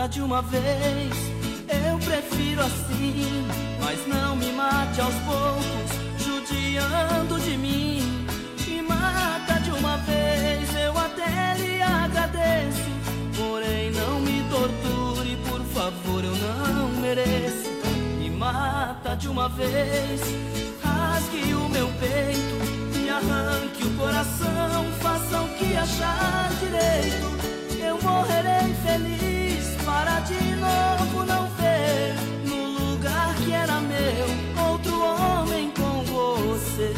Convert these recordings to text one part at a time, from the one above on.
de uma vez, eu prefiro assim. Mas não me mate aos poucos, judiando de mim. Me mata de uma vez, eu até lhe agradeço. Porém não me torture, por favor, eu não mereço. Me mata de uma vez, rasgue o meu peito, me arranque o coração, faça o que achar direito. Eu morrerei feliz para de novo não ver, no lugar que era meu, outro homem com você.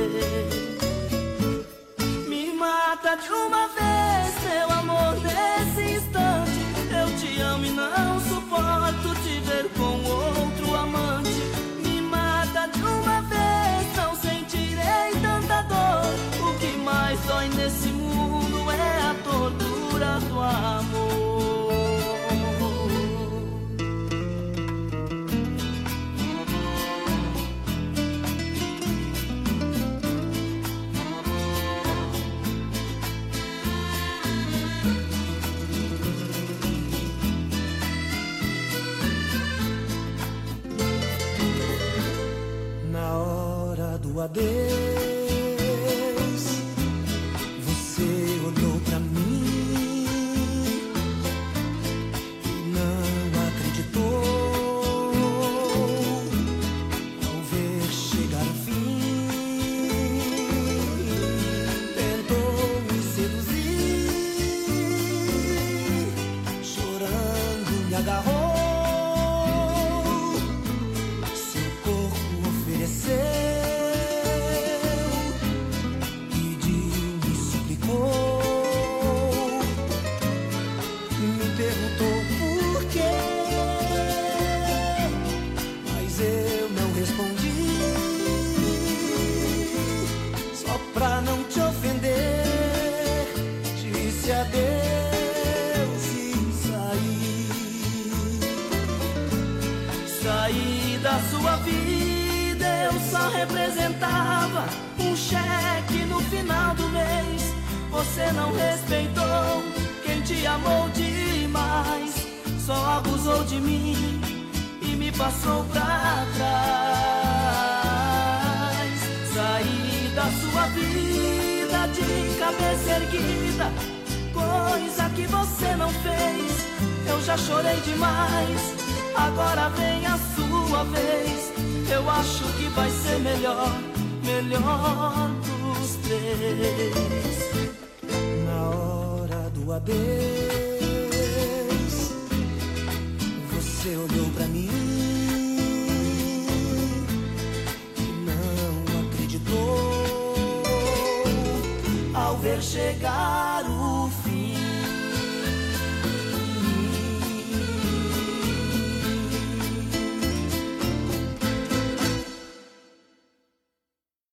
Me mata de uma vez, meu amor, nesse instante. Eu te amo e não suporto te ver com outro amante. Me mata de uma vez, não sentirei tanta dor. O que mais dói nesse mundo é a tortura do amor. Na hora do adeus, você olhou pra mim e não acreditou ao ver chegar o fim. Tentou me seduzir, chorando me agarrou. Pra não te ofender, disse adeus e saí. Saí da sua vida, eu só representava um cheque no final do mês. Você não respeitou quem te amou demais, só abusou de mim e me passou pra trás. Saí da sua vida de cabeça erguida, coisa que você não fez. Eu já chorei demais, agora vem a sua vez. Eu acho que vai ser melhor, melhor dos três. Na hora do adeus, você olhou pra mim e não acreditou ao ver chegar o fim.